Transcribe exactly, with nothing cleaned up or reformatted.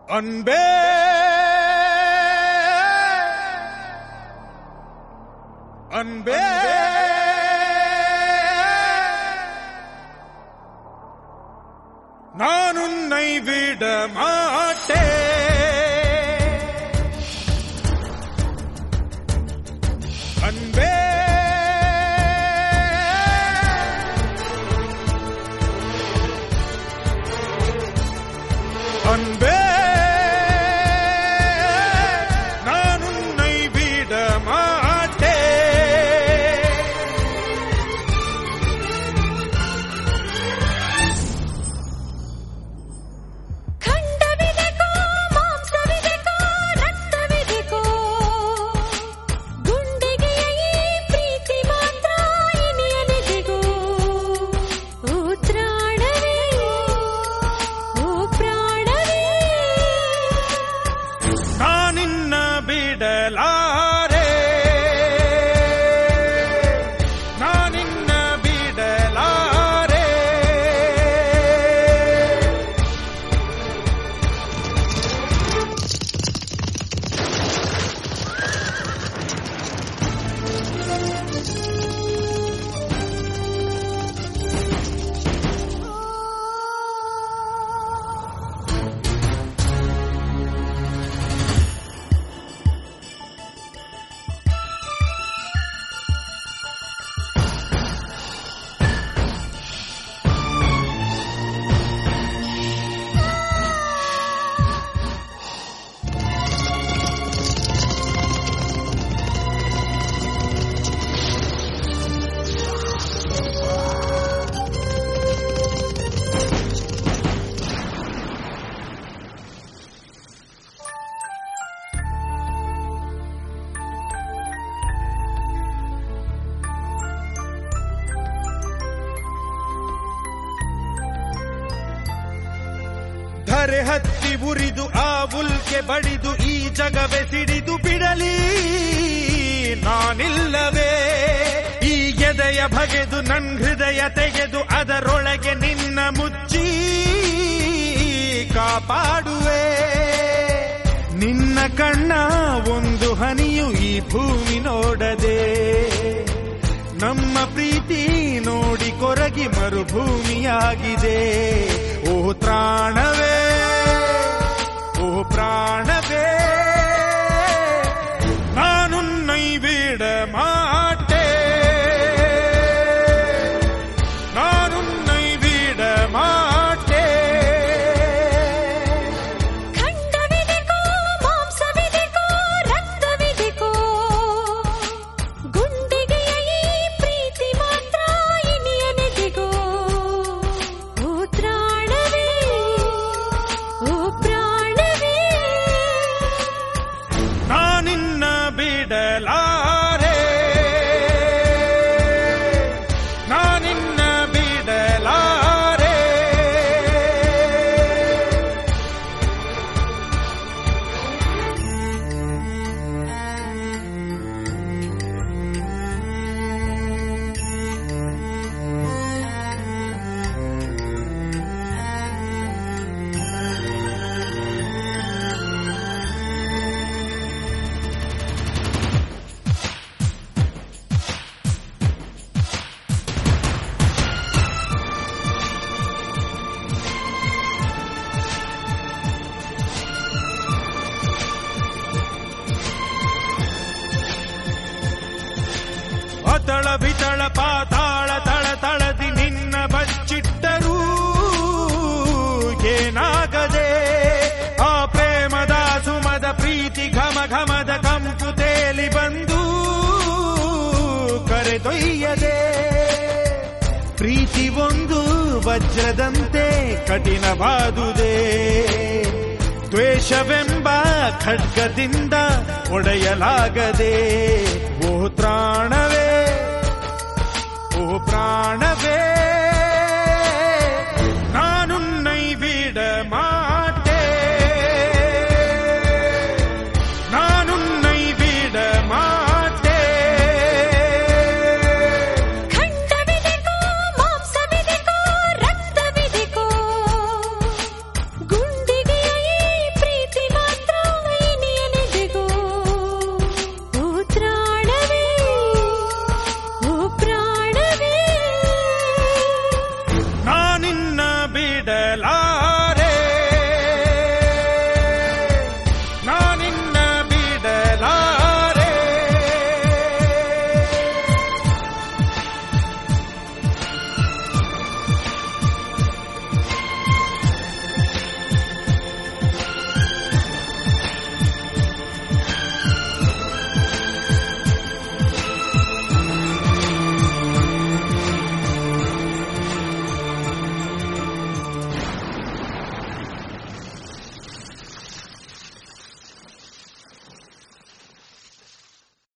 ಅನ್ಬೇ ಅನ್ಬೇ ನಾನು ಉನ್னை விட மாட்டேன் அன்பே அன்பே நான் உன்னை விட மாட்டேன் ಖಂಡವಿದೆಕೋ ಮಾಂಸವಿದೆಕೋ ರಕ್ತವಿದೆಕೋ ಗುಂಡಿಗೆ ಈ ಪ್ರೀತಿ ಮಾತ್ರ ಇನಿಯನಿದೆಗೋ ಓ ತ್ರಾಣವೇ ಓ ಪ್ರಾಣವೇ ನಾನಿನ್ನ ಬಿಡಲಾರೆ ನಾನಿನ್ನ ಬಿಡಲಾರೆ ಧರೆ ಹತ್ತಿ ಉರಿದು ಆ ಉಲ್ಕೆ ಬಡಿದು ಈ ಜಗವೇ ಸಿಡಿದು ಬಿಡಲಿ ನಾನಿಲ್ಲವೇ ಈ ಎದೆಯ ಬಗೆದು ನನ್ ಹೃದಯ ತೆಗೆದು ಅದರೊಳಗೆ ನಿನ್ನ ಮುಚ್ಚಿ ಕಾಪಾಡುವೆ ನಿನ್ನ ಕಣ್ಣ ಒಂದು ಹನಿಯು ಈ ಭೂಮಿ ನೋಡದೆ ನಮ್ಮ ಪ್ರೀತಿ ನೋಡಿ ಕೊರಗಿ ಮರುಭೂಮಿಯಾಗಿದೆ ಓ ತ್ರಾಣವೇ ಓ ಪ್ರಾಣವೇ ನಾನು ಉನ್னை விட மாட்டேன் ನಾನು ಉನ್னை விட மாட்டேன் ಖಂಡವಿದೆಕೋ ಮಾಂಸವಿದೆಕೋ ರಕ್ತವಿದೆಕೋ ಗುಂಡಿಗೆ ಈ ಪ್ರೀತಿ ಮಾತ್ರ ಇನಿಯನಿದೆಗೋ ಓ ತ್ರಾಣವೇ ಓ ಪ್ರಾಣವೇ ನಾನಿನ್ನ ಬಿಡಲಾರೆ ನಾನಿನ್ನ ಬಿಡಲಾರೆ ಅತಳ ಬಿತಳ ಪಾತಾಳ ತಳ ತಳದಿ ನಿನ್ನ ಬಚ್ಚಿಟ್ಟರೂ ಏನಾಗದೆ ಆ ಪ್ರೇಮದ ಸುಮದ ಪ್ರೀತಿ ಘಮ ಘಮದ ಕಂಪು ತೇಲಿ ಬಂದು ಕರೆದೊಯ್ಯದೆ ಪ್ರೀತಿ ಒಂದು ವಜ್ರದಂತೆ ಕಠಿಣವಾದುದೇ ದ್ವೇಷವೆಂಬ ಖಡ್ಗದಿಂದ ಒಡೆಯಲಾಗದೆ ಓ ತ್ರಾಣವೇ ಓ ಪ್ರಾಣವೇ